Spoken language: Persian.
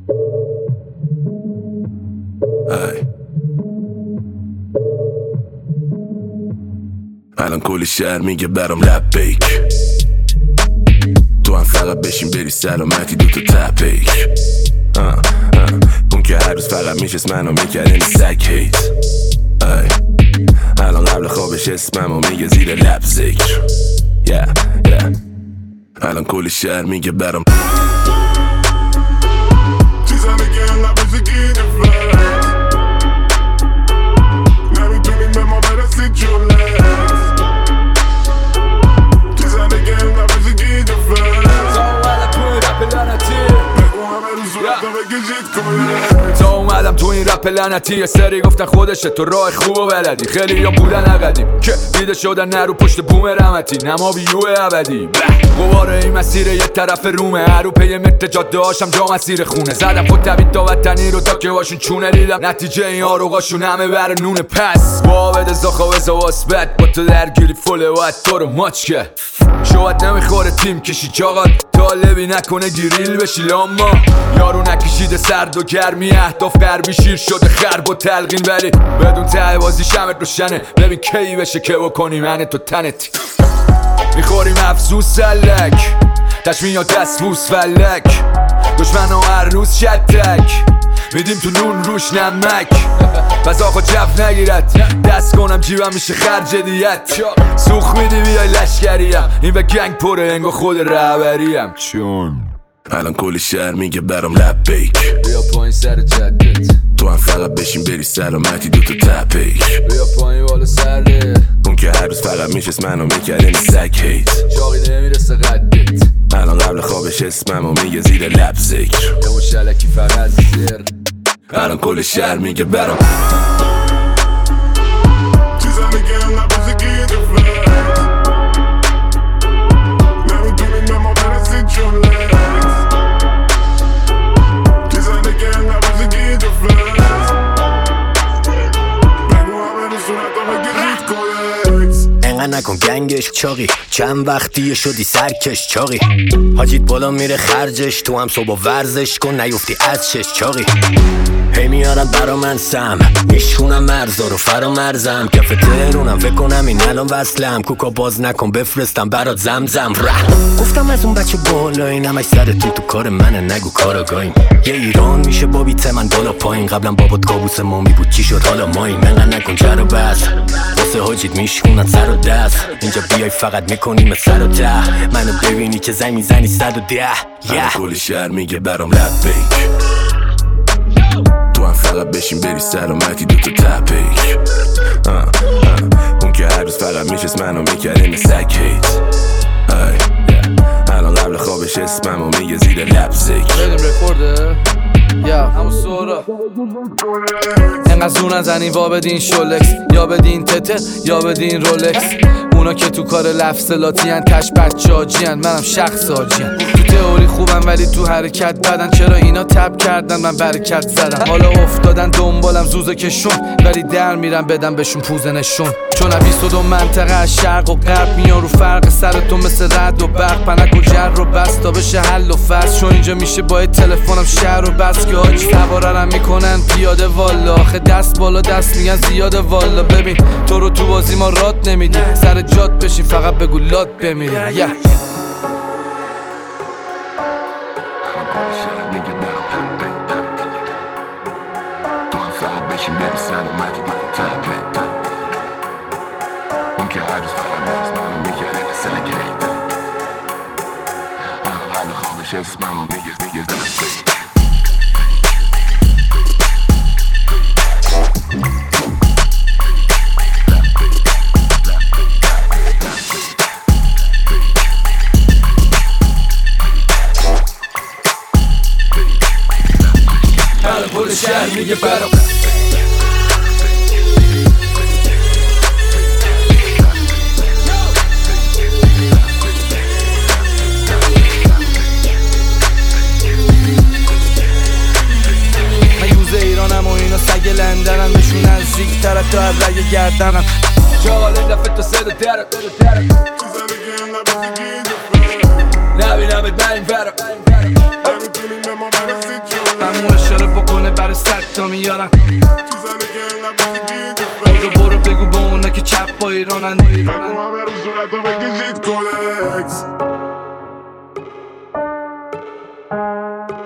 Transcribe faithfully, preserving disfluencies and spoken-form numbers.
ای الان کل شهر میگه برام لب بیک، تو هم فقط بشین بری سلامتی دوتا تپیک. اون که هر روز فقط میشست منو میکرد این سگ هیت. ای الان قبل خوابش اسممو میگه زیر لب ذکر. yeah, yeah. الان کل شهر میگه برام تا اومدم تو این رپ لعنتی یه سری گفتن خودشه تو راه خوب و بلدی، خیلی یا بودن عقدیم که دیده شدن نرو پشت بوم رحمتی نما بیو ابدی. قواره این مسیر یه طرف رومه، هرو پی متر جاده هاشم جا مسیر خونه، زدم خود تبید تا وطنی رو تا که باشون چونه دیدم نتیجه این آروغاشون همه بر نونه. پس بابد زاخوز و واسبت با تو درگیری فله و تو رو ماچ که شوات نمیخوره تیم کشی چاقات طالبی نکنه گریل بشی لاما یارو نکشیده سرد و گرمی اهداف قربی شیر شده خرب و تلقین ولی بدون ته بازی شمت روشنه. ببین کی بشه که بکنی من تو تنت میخوریم افزوز سلک تشمین یا دست بوس فلک دشمن ها هر روز شتک میدیم تو نون روش نمک پس آقا جف نگیرد دست کنم جیبم میشه خرج دیت سوخ میدی بیای لشکریم این به گنگ پره انگا خود رهبریم چون الان کل شهر میگه برام لب بیک، بیا پایین سر جدت تو هم فقط بشین بری سلامتی دوتا تپیک. بیا پایین بالا سره اون که هر روز فقط میشست منو میکرد این سگ هیت. جاقی نمیرسه قدت الان قبل خوابش اسممو میگه زیر لب ذکر. یه مشلکی فقط زیر الان کل شهر میگه برام نکن گنگش چاقی چند وقتیه شدی سرکش چاقی حاجیت بالا میره خرجش تو هم صبح ورزش کن نیفتی از شش چاقی هی میارن برا من سم میشونم مرزا رو فرا مرزم کف تهرونم فکر کنم این الان وصلم کوکا باز نکن بفرستم برات زمزم ره گفتم از اون بچه بالا این همش سر تو تو کار منه نگو کاراگاهیم یه ایران میشه با بیت من بالا پایین قبلا بابات کابوس مامی بود چی شد حالا ماییم منقدر نکن جر و بس واسه حاجیت میشونن سر و دست اینجا بیای فقط میکنیم سر و ده منو ببینی که زنگ میزنی صد و ده yeah. کل شهر میگه برام لب بیک، تو هم فقط بشین بری سلامتی دوتا تپیک. اون که هر روز فقط میشست منو میکرد این سگ هیت. الان قبل خوابش اسممو میگه زیر لب ذکر. بریم رکورده یا همون سورا انقدر زور نزنین وا بدین شولکس یا بدین تته یا بدین رولکس اونا که تو کار لفظلاتی هن تش بچه آجی هن منم شخص آجی هن تو تئوری خوبم ولی تو حرکت بدن چرا اینا تب کردن من برکت زدم حالا افتادن دنبالم زوزه کشون ولی در میرم بدم بهشون پوزه نشون چون بیست و دو منطقه از شرق و غرب میان رو فرق سرتون مثل رد و برق پنک و جر رو بس تا بشه حل و فصل چون اینجا میشه با تلفنم شهر رو بس که آجی سواررم میکنن پیاده والا آخه دست بالا دست میگن زیاده والا ببین تو رو تو بازی ما رات نمیدی سر جات بشین فقط بگو لات بمیری yeah. کل شهر میگه برام من یوز ایرانم و اینا سگ لندنم بهشون نزدیک تر تا از رگ گردنم جال این دفعه تا سه درک نبینم ات من این برم همون تا میارن برو برو بگو به اونا که چپ با ایرانن همه رو صورت رو بکشید کلکس